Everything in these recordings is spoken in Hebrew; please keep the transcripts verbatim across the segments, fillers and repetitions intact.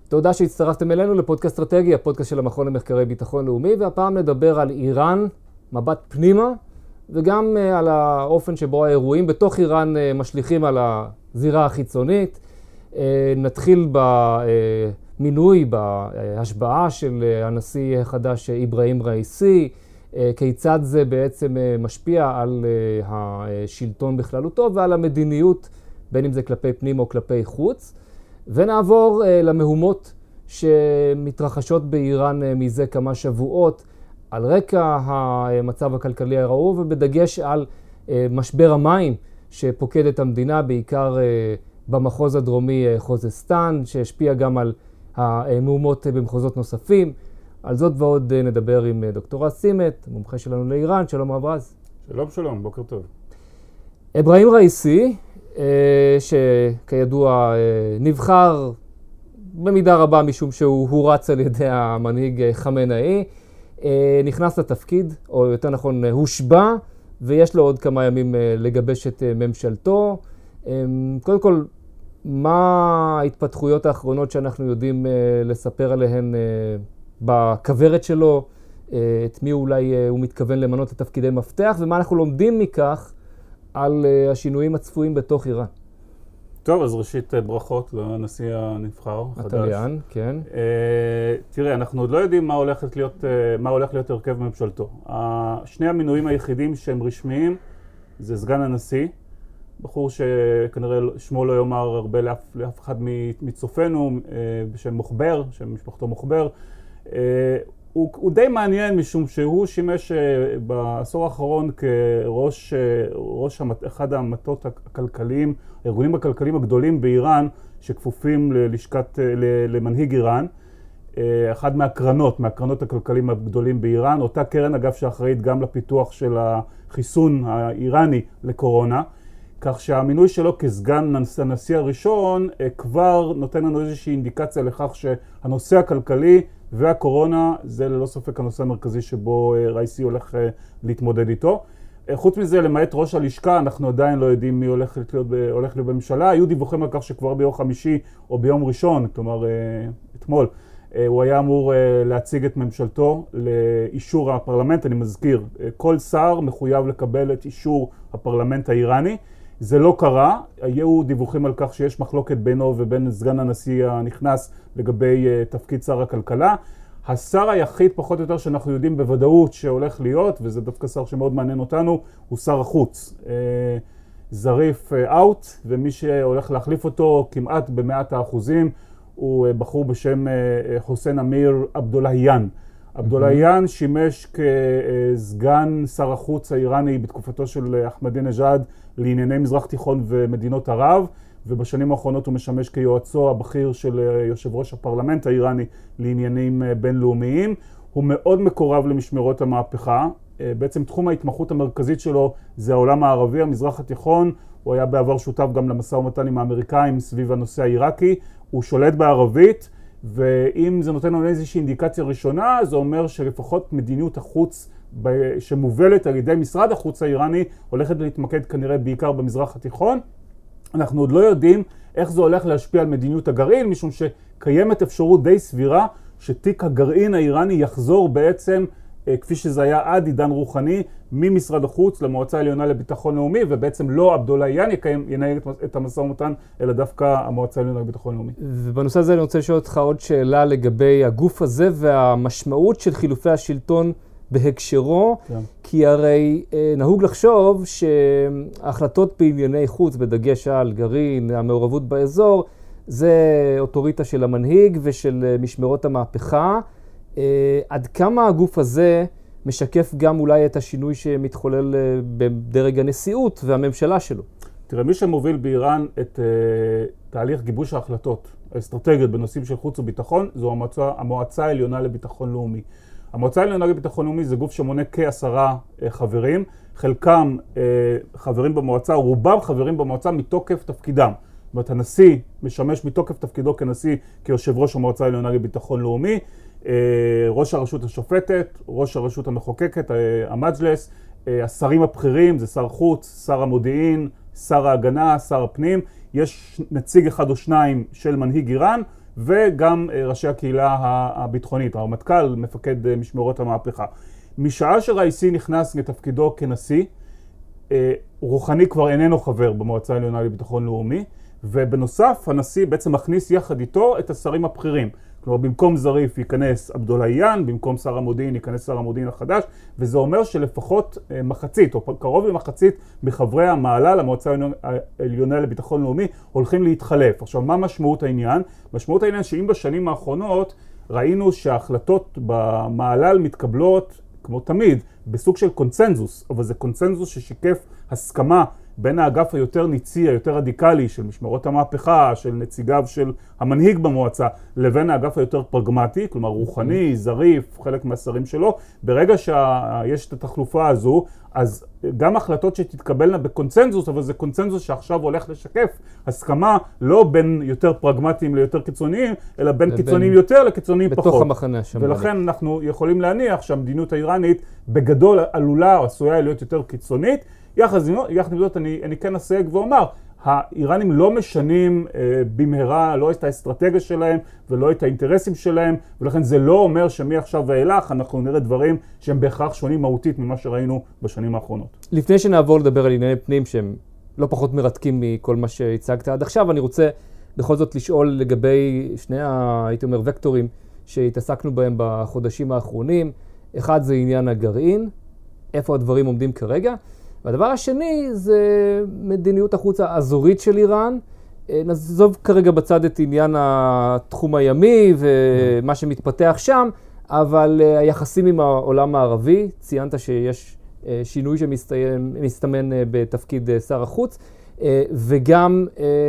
תודה שהצטרפתם אלינו לפודקאסט אסטרטגי, הפודקאסט של המכון למחקרי ביטחון לאומי, והפעם נדבר על איראן, מבט פנימה, וגם על האופן שבו האירועים בתוך איראן משליכים על הזירה החיצונית. נתחיל במינוי, בהשבעה של הנשיא החדש אברהים ראיסי, כיצד זה בעצם משפיע על השלטון בכללותו ועל המדיניות, בין אם זה כלפי פנים או כלפי חוץ. ונעבור למהומות שמתרחשות באיראן מזה כמה שבועות, על רקע המצב הכלכלי הרעוע ובדגש על משבר המים שפוקד את המדינה, בעיקר במחוז הדרומי חוזסטן, שהשפיע גם על המהומות במחוזות נוספים. על זאת ועוד נדבר עם דוקטור רז צימת, מומחה שלנו לאיראן. שלום רב רז. שלום שלום, בוקר טוב. אברהים ראיסי, שכידוע נבחר במידה רבה משום שהוא הורץ על ידי המנהיג חמינאי, נכנס לתפקיד, או יותר נכון הושבע, ויש לו עוד כמה ימים לגבש את ממשלתו. קודם כל, מה ההתפתחויות האחרונות שאנחנו יודעים לספר עליהן בכברת שלו, את מי אולי הוא מתכוון למנות לתפקידי מפתח, ומה אנחנו לומדים מכך על השינויים הצפויים בתוך איראן? טוב, אז ראשית ברכות לנשיא הנבחר החדש. הטליין, כן. Uh, תראה, אנחנו עוד לא יודעים מה הולך להיות, uh, מה הולך להיות הרכב ממשלתו. Uh, שני המינויים היחידים שהם רשמיים זה סגן הנשיא, בחור שכנראה שמו לא יאמר הרבה לאף, לאף אחד מצופנו, uh, בשם מוחבר, שם משפחתו מוחבר. Uh, הוא, הוא די מעניין משום שהוא שימש uh, בעשור האחרון כראש uh, ראש המת, אחד המטות הכלכליים, הארגונים הכלכליים הגדולים באיראן שכפופים ללשכת, למנהיג איראן. אחד מהקרנות, מהקרנות הכלכליים הגדולים באיראן, אותה קרן אגב שאחראית גם לפיתוח של החיסון האיראני לקורונה, כך שהמינוי שלו כסגן הנשיא הראשון כבר נותן לנו איזושהי אינדיקציה לכך שהנושא הכלכלי והקורונה זה ללא ספק הנושא המרכזי שבו ראיסי הולך להתמודד איתו. חוץ מזה, למעט ראש הלשכה, אנחנו עדיין לא יודעים מי הולך להיות, הולך להיות בממשלה. היו דיווחים על כך שכבר ביום חמישי או ביום ראשון, כלומר אתמול, הוא היה אמור להציג את ממשלתו לאישור הפרלמנט. אני מזכיר, כל שר מחויב לקבל את אישור הפרלמנט האיראני. זה לא קרה. היו דיווחים על כך שיש מחלוקת בינו ובין סגן הנשיא הנכנס לגבי תפקיד שר הכלכלה. השר היחיד פחות או יותר שאנחנו יודעים בוודאות שהולך להיות, וזה דווקא שר שמאוד מעניין אותנו, הוא שר החוץ. זריף אאוט, ומי שהולך להחליף אותו כמעט במאת האחוזים, הוא בחור בשם חוסיין אמיר עבדולאהיאן. עבדולאהיאן שימש כסגן שר החוץ האיראני בתקופתו של אחמדינג'אד לענייני מזרח תיכון ומדינות ערב, ובשנים האחרונות הוא משמש כיועצו הבכיר של יושב ראש הפרלמנט האיראני לעניינים בינלאומיים. הוא מאוד מקורב למשמרות המהפכה. בעצם תחום ההתמחות המרכזית שלו זה העולם הערבי, המזרח התיכון. הוא היה בעבר שותף גם למשא ומתן עם האמריקאים סביב הנושא העיראקי. הוא שולט בערבית, ואם זה נותן לנו איזושהי אינדיקציה ראשונה, זה אומר שלפחות מדיניות החוץ שמובלת על ידי משרד החוץ האיראני הולכת להתמקד כנראה בעיקר במזרח התיכון. אנחנו עוד לא יודעים איך זה הולך להשפיע על מדיניות הגרעין, משום שקיימת אפשרות די סבירה שתיק הגרעין האיראני יחזור בעצם, כפי שזה היה עד עידן רוחני, ממשרד החוץ למועצה העליונה לביטחון לאומי, ובעצם לא עבדולאהיאן ינהל את המשא ומתן, אלא דווקא המועצה העליונה לביטחון לאומי. ובנושא הזה אני רוצה לשאול אותך עוד שאלה לגבי הגוף הזה והמשמעות של חילופי השלטון בהקשרו, כן. כי הרי אה, נהוג לחשוב שההחלטות בענייני חוץ, בדגש על גרעין, המעורבות באזור, זה אוטוריטה של המנהיג ושל משמרות המהפכה. אה, עד כמה הגוף הזה משקף גם אולי את השינוי שמתחולל אה, בדרג הנשיאות והממשלה שלו? תראה, מי שמוביל באיראן את אה, תהליך גיבוש ההחלטות האסטרטגיות בנושאים של חוץ וביטחון, זו המועצה, המועצה העליונה לביטחון לאומי. המועצה העליונה לביטחון לאומי זה גוף שמונה כעשרה חברים, חלקם חברים במועצה, רובם חברים במועצה מתוקף תפקידם. זאת אומרת, הנשיא משמש מתוקף תפקידו כנשיא, כיושב ראש המועצה העליונה לביטחון לאומי, ראש הרשות השופטת, ראש הרשות המחוקקת, המג'לס, השרים הבכירים, זה שר חוץ, שר המודיעין, שר ההגנה, שר הפנים, יש נציג אחד או שניים של מנהיג איראן, וגם ראשי הקהילה הביטחונית, הרמטכ"ל, מפקד משמרות המהפכה. משעה שראיסי נכנס לתפקידו כנשיא, רוחני כבר איננו חבר במועצה העליונה לביטחון לאומי, ובנוסף הנשיא בעצם מכניס יחד איתו את השרים הבכירים. כלומר, במקום זריף ייכנס עבדולאיין, במקום שר המודיעין ייכנס שר המודיעין החדש, וזה אומר שלפחות מחצית, או קרוב למחצית, מחברי המעלה למועצה העליונה לביטחון לאומי, הולכים להתחלף. עכשיו, מה משמעות העניין? משמעות העניין שאם בשנים האחרונות ראינו שההחלטות במעלל מתקבלות, כמו תמיד, בסוג של קונצנזוס, אבל זה קונצנזוס ששיקף הסכמה בין האגף היותר ניצי, היותר רדיקלי של משמרות המהפכה, של נציגיו של המנהיג במועצה, לבין האגף היותר פרגמטי, כלומר רוחני, זריף, חלק מהשרים שלו. ברגע שיש את התחלופה הזו, אז גם החלטות שתתקבלנה בקונצנזוס, אבל זה קונצנזוס שעכשיו הולך לשקף הסכמה לא בין יותר פרגמטיים ליותר קיצוניים, אלא בין קיצוניים יותר לקיצוניים פחות. בתוך המחנה השמרני. ולכן אנחנו יכולים להניח שהמדיניות האיראנית בגדול עלולה או עשויה להיות יותר קיצונית. יחד עם זאת, אני, אני כן אסייג ואומר, האיראנים לא משנים אה, במהרה, לא את האסטרטגיה שלהם ולא את האינטרסים שלהם, ולכן זה לא אומר שמעכשיו ואילך אנחנו נראה דברים שהם בהכרח שונים מהותית ממה שראינו בשנים האחרונות. לפני שנעבור לדבר על ענייני פנים שהם לא פחות מרתקים מכל מה שהצגת עד עכשיו, אני רוצה בכל זאת לשאול לגבי שני, ה, הייתי אומר, וקטורים שהתעסקנו בהם בחודשים האחרונים. אחד זה עניין הגרעין, איפה הדברים עומדים כרגע, והדבר השני זה מדיניות החוץ האזורית של איראן. נעזוב כרגע בצד את עניין התחום הימי ומה שמתפתח שם, אבל היחסים עם העולם הערבי, ציינת שיש שינוי שמסתמן בתפקיד שר החוץ, וגם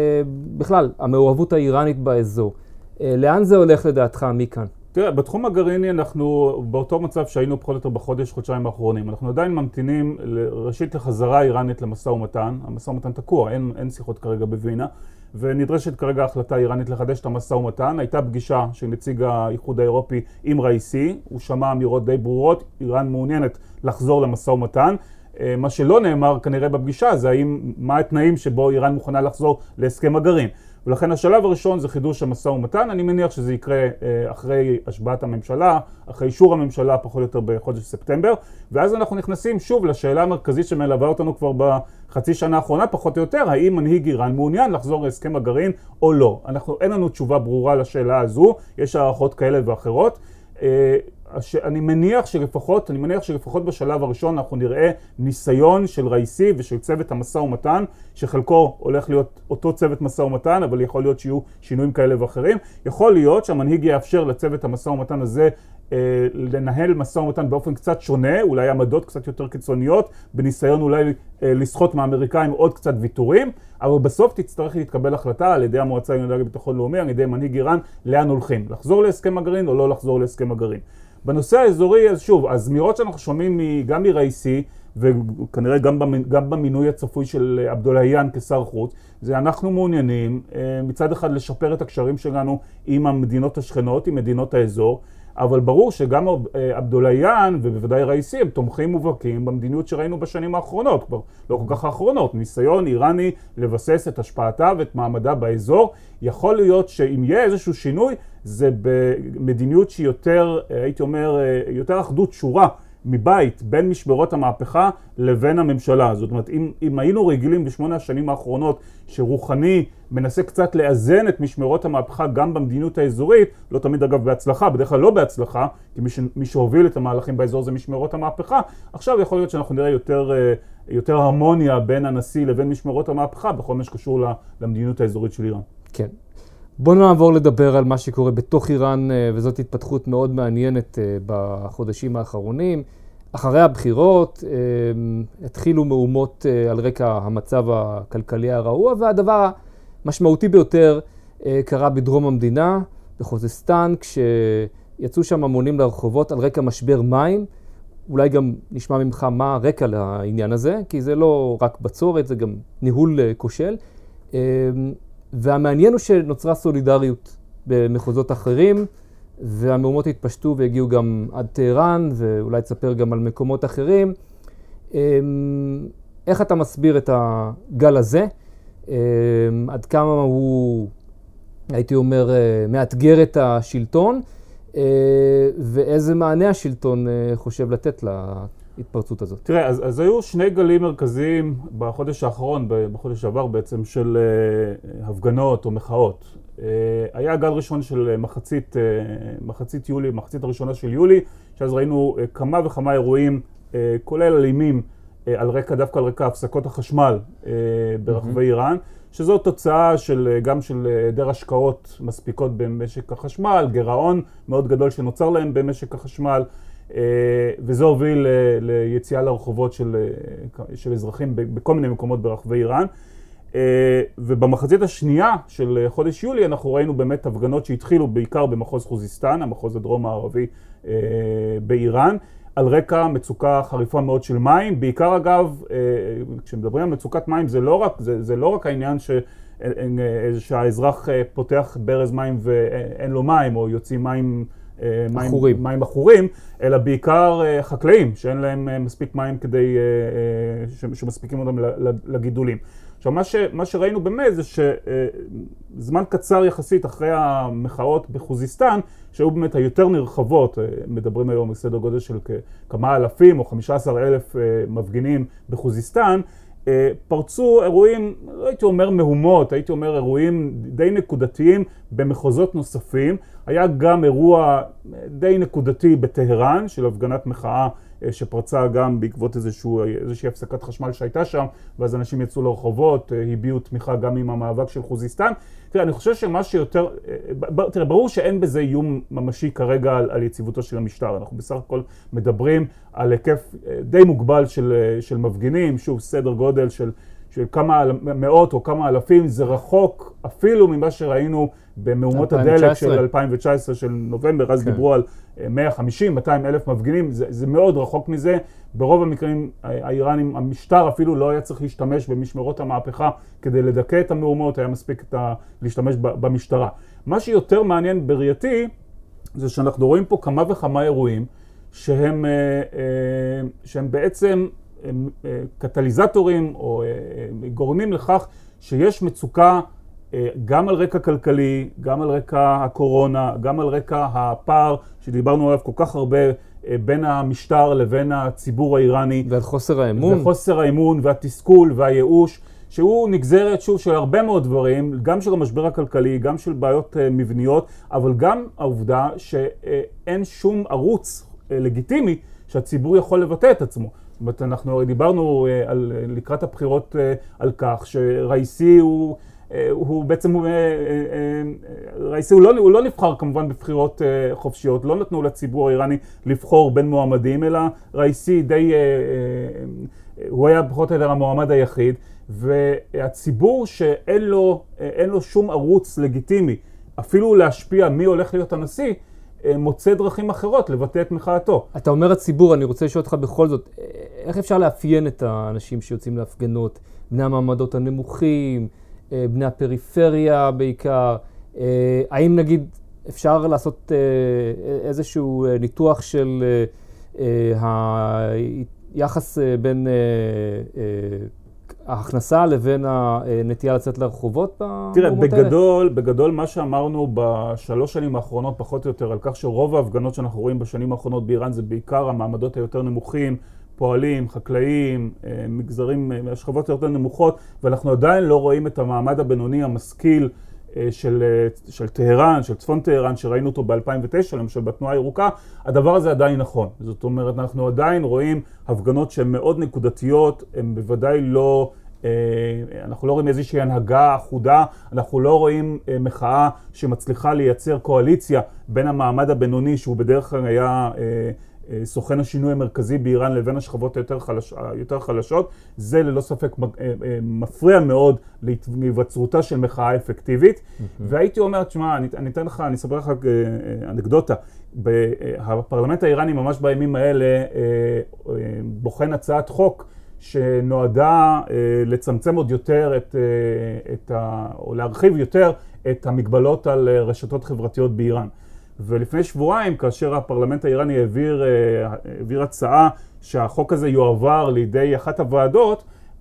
בכלל המעורבות האיראנית באזור. לאן זה הולך לדעתך מכאן? תראה, בתחום הגרעיני אנחנו באותו מצב שהיינו פחות או יותר בחודש, חודשיים האחרונים. אנחנו עדיין ממתינים ראשית לחזרה איראנית למשא ומתן. המשא ומתן תקוע, אין, אין שיחות כרגע בווינה, ונדרשת כרגע החלטה איראנית לחדש את המשא ומתן. הייתה פגישה של נציג האיחוד האירופי עם ראיסי, הוא שמע אמירות די ברורות, איראן מעוניינת לחזור למשא ומתן. מה שלא נאמר כנראה בפגישה זה האם, מה התנאים שבו איראן מוכנה לחזור להסכם הגרעין. ולכן השלב הראשון זה חידוש המשא ומתן. אני מניח שזה יקרה אחרי השבעת הממשלה, אחרי אישור הממשלה פחות או יותר בחודש ספטמבר, ואז אנחנו נכנסים שוב לשאלה המרכזית שמלווה אותנו כבר בחצי שנה האחרונה, פחות או יותר, האם מנהיג איראן מעוניין לחזור להסכם הגרעין או לא. אנחנו, אין לנו תשובה ברורה לשאלה הזו, יש הערכות כאלה ואחרות. אני מניח שלפחות, אני מניח שלפחות בשלב הראשון אנחנו נראה ניסיון של ראיסי ושל צוות המשא ומתן, שחלקו הולך להיות אותו צוות משא ומתן, אבל יכול להיות שיהיו שינויים כאלה ואחרים. יכול להיות שהמנהיג יאפשר לצוות המשא ומתן הזה אה, לנהל משא ומתן באופן קצת שונה, אולי עמדות קצת יותר קיצוניות, בניסיון אולי אה, לסחוט מהאמריקאים עוד קצת ויתורים, אבל בסוף תצטרך להתקבל החלטה על ידי המועצה העליונה לביטחון לאומי, על ידי מנהיג איראן, לאן הולכים, לחזור להסכם הגרעין או לא לחזור להסכם הגרעין. בנושא האזורי, אז שוב, הזמירות שאנחנו שומעים גם מראיסי, וכנראה גם, גם במינוי הצפוי של עבדולאיין כשר חוץ, זה אנחנו מעוניינים מצד אחד לשפר את הקשרים שלנו עם המדינות השכנות, עם מדינות האזור, אבל ברור שגם עבדולאיין ובוודאי ראיסי הם תומכים מובהקים במדיניות שראינו בשנים האחרונות, כבר לא כל כך האחרונות, ניסיון איראני לבסס את השפעתה ואת מעמדה באזור. יכול להיות שאם יהיה איזשהו שינוי, זה במדיניות שהיא יותר, הייתי אומר, יותר אחדות שורה מבית בין משמרות המהפכה לבין הממשלה. זאת אומרת, אם, אם היינו רגילים בשמונה השנים האחרונות שרוחני מנסה קצת לאזן את משמרות המהפכה גם במדיניות האזורית, לא תמיד אגב בהצלחה, בדרך כלל לא בהצלחה, כי מי, ש, מי שהוביל את המהלכים באזור זה משמרות המהפכה, עכשיו יכול להיות שאנחנו נראה יותר, יותר הרמוניה בין הנשיא לבין משמרות המהפכה בכל מה שקשור למדיניות האזורית של איראן. כן. בואו נעבור לדבר על מה שקורה בתוך איראן, וזאת התפתחות מאוד מעניינת בחודשים האחרונים. אחרי הבחירות התחילו מהומות על רקע המצב הכלכלי הרעוע, והדבר המשמעותי ביותר קרה בדרום המדינה, בחוזסטן, כשיצאו שם המונים לרחובות על רקע משבר מים. אולי גם נשמע ממך מה הרקע לעניין הזה, כי זה לא רק בצורת, זה גם ניהול כושל. והמעניין הוא שנוצרה סולידריות במחוזות אחרים, והמהומות התפשטו והגיעו גם עד טהרן, ואולי תספר גם על מקומות אחרים. איך אתה מסביר את הגל הזה? עד כמה הוא הייתי אומר, מאתגר את השלטון, ואיזה מענה השלטון חושב לתת להתפרצות הזאת? תראה, אז, אז היו שני גלים מרכזיים בחודש האחרון, בחודש שעבר בעצם, של הפגנות או מחאות. היה גל ראשון של מחצית, מחצית יולי, מחצית הראשונה של יולי, שאז ראינו כמה וכמה אירועים, כולל אלימים, על רקע, דווקא על רקע הפסקות החשמל ברחבי איראן, שזו תוצאה של, גם של היעדר השקעות מספיקות במשק החשמל, גירעון מאוד גדול שנוצר להם במשק החשמל, וזה הוביל ליציאה לרחובות של, של אזרחים בכל מיני מקומות ברחבי איראן. ובמחצית השנייה של חודש יולי אנחנו ראינו באמת הפגנות שהתחילו בעיקר במחוז חוזיסטן, המחוז הדרום הערבי באיראן, על רקע מצוקה חריפה מאוד של מים. בעיקר אגב, כשמדברים על מצוקת מים, זה לא רק, זה, זה לא רק העניין ש, שהאזרח פותח ברז מים ואין לו מים, או יוציא מים, מים, מים אחורים, אלא בעיקר חקלאים, שאין להם מספיק מים כדי, שמספיקים אותם לגידולים. עכשיו, מה, ש, מה שראינו באמת זה שזמן קצר יחסית אחרי המחאות בחוזיסטן, שהיו באמת היותר נרחבות, מדברים היום בסדר גודל של כמה אלפים או חמישה עשר אלף מפגינים בחוזיסטן, פרצו אירועים, לא הייתי אומר מהומות, הייתי אומר אירועים די נקודתיים במחוזות נוספים. היה גם אירוע די נקודתי בטהרן של הפגנת מחאה שפרצה גם בעקבות איזשהו, איזושהי הפסקת חשמל שהייתה שם, ואז אנשים יצאו לרחובות, הביעו תמיכה גם עם המאבק של חוזיסטן. תראה, אני חושב שמה שיותר, תראה, ברור שאין בזה איום ממשי כרגע על, על יציבותו של המשטר. אנחנו בסך הכל מדברים על היקף די מוגבל של, של מפגינים, שוב, סדר גודל של, של כמה מאות או כמה אלפים, זה רחוק אפילו ממה שראינו במהומות הדלק של אלפיים תשע עשרה של נובמבר, אז כן. דיברו על מאה וחמישים מאתיים אלף מפגינים, זה, זה מאוד רחוק מזה. ברוב המקרים האיראנים, המשטר אפילו לא היה צריך להשתמש במשמרות המהפכה כדי לדכא את המהומות, היה מספיק את ה, להשתמש במשטרה. מה שיותר מעניין בראייתי, זה שאנחנו רואים פה כמה וכמה אירועים, שהם, שהם בעצם קטליזטורים או גורמים לכך שיש מצוקה גם על רקע כלכלי, גם על רקע הקורונה, גם על רקע הפער שדיברנו עליו כל כך הרבה בין המשטר לבין הציבור האיראני. ועל חוסר האמון. וחוסר האמון והתסכול והייאוש, שהוא נגזרת שוב של הרבה מאוד דברים, גם של המשבר הכלכלי, גם של בעיות מבניות, אבל גם העובדה שאין שום ערוץ לגיטימי שהציבור יכול לבטא את עצמו. זאת אומרת, אנחנו דיברנו על, לקראת הבחירות על כך שראיסי הוא, הוא בעצם, הוא, ראיסי הוא לא, הוא לא נבחר כמובן בבחירות חופשיות, לא נתנו לציבור האיראני לבחור בין מועמדים, אלא ראיסי די, הוא היה פחות או יותר המועמד היחיד, והציבור שאין לו, אין לו שום ערוץ לגיטימי, אפילו להשפיע מי הולך להיות הנשיא, מוצא דרכים אחרות לבטא את מחאתו. אתה אומר הציבור, אני רוצה לשאול אותך בכל זאת, איך אפשר לאפיין את האנשים שיוצאים להפגנות? בני המעמדות הנמוכים, בני הפריפריה בעיקר, האם נגיד אפשר לעשות איזשהו ניתוח של היחס בין ההכנסה לבין הנטייה לצאת לרחובות במהומות האלה? תראה, בגדול, האלה? בגדול מה שאמרנו בשלוש שנים האחרונות פחות או יותר, על כך שרוב ההפגנות שאנחנו רואים בשנים האחרונות באיראן זה בעיקר המעמדות היותר נמוכים, פועלים, חקלאים, מגזרים, השכבות היותר נמוכות, ואנחנו עדיין לא רואים את המעמד הבינוני המשכיל של, של טהרן, של צפון טהרן, שראינו אותו ב-אלפיים ותשע, למשל בתנועה הירוקה. הדבר הזה עדיין נכון. זאת אומרת, אנחנו עדיין רואים הפגנות שהן מאוד נקודתיות, הן בוודאי לא, אנחנו לא רואים איזושהי הנהגה אחודה, אנחנו לא רואים מחאה שמצליחה לייצר קואליציה בין המעמד הבינוני, שהוא בדרך כלל היה סוכן השינוי המרכזי באיראן, לבין השכבות היותר חלש, יותר חלשות. זה ללא ספק מפריע מאוד להיווצרותה של מחאה אפקטיבית. Mm-hmm. והייתי אומר, תשמע, אני, אני אתן לך, אני אספר לך אנקדוטה. הפרלמנט האיראני ממש בימים האלה בוחן הצעת חוק שנועדה לצמצם עוד יותר את, את ה, או להרחיב יותר את המגבלות על רשתות חברתיות באיראן. ולפני שבועיים, כאשר הפרלמנט האיראני העביר, העביר הצעה שהחוק הזה יועבר לידי אחת הוועדות,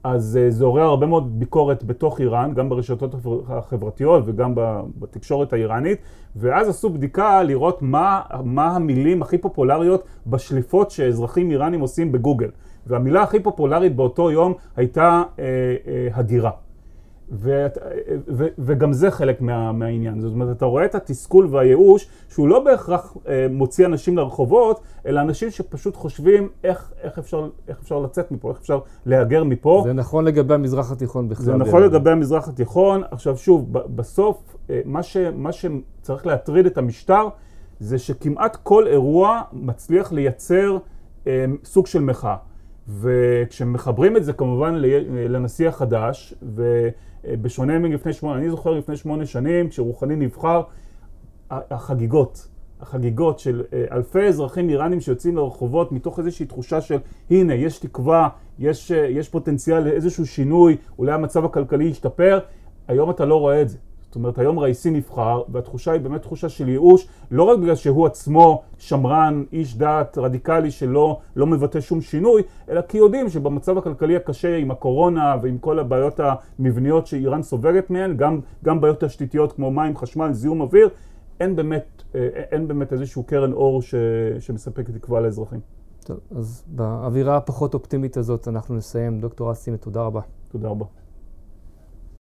אז זה עורר הרבה מאוד ביקורת בתוך איראן, גם ברשתות החברתיות וגם בתקשורת האיראנית, ואז עשו בדיקה לראות מה, מה המילים הכי פופולריות בשליפות שאזרחים איראנים עושים בגוגל. והמילה הכי פופולרית באותו יום הייתה אה, אה, הגירה. ו, ו, וגם זה חלק מה, מהעניין. זאת אומרת, אתה רואה את התסכול והייאוש, שהוא לא בהכרח אה, מוציא אנשים לרחובות, אלא אנשים שפשוט חושבים איך, איך, אפשר, איך אפשר לצאת מפה, איך אפשר להגר מפה. זה נכון לגבי המזרח התיכון בכלל. זה נכון לגבי המזרח התיכון. עכשיו שוב, בסוף, אה, מה, ש, מה שצריך להטריד את המשטר, זה שכמעט כל אירוע מצליח לייצר אה, סוג של מחאה. וכשמחברים את זה כמובן לנשיא החדש, ובשונה מלפני שמונה, אני זוכר לפני שמונה שנים, כשרוחני נבחר, החגיגות, החגיגות של אלפי אזרחים איראנים שיוצאים לרחובות מתוך איזושהי תחושה של, הנה, יש תקווה, יש, יש פוטנציאל לאיזשהו שינוי, אולי המצב הכלכלי ישתפר, היום אתה לא רואה את זה. זאת אומרת, היום ראיסי נבחר, והתחושה היא באמת תחושה של ייאוש, לא רק בגלל שהוא עצמו שמרן, איש דת, רדיקלי שלא לא מבטא שום שינוי, אלא כי יודעים שבמצב הכלכלי הקשה עם הקורונה ועם כל הבעיות המבניות שאיראן סובלת מהן, גם, גם בעיות תשתיתיות כמו מים, חשמל, זיהום אוויר, אין באמת, אין באמת איזשהו קרן אור ש, שמספק תקווה לאזרחים. טוב, אז באווירה הפחות אופטימית הזאת אנחנו נסיים. דוקטור אסי, תודה רבה. תודה רבה.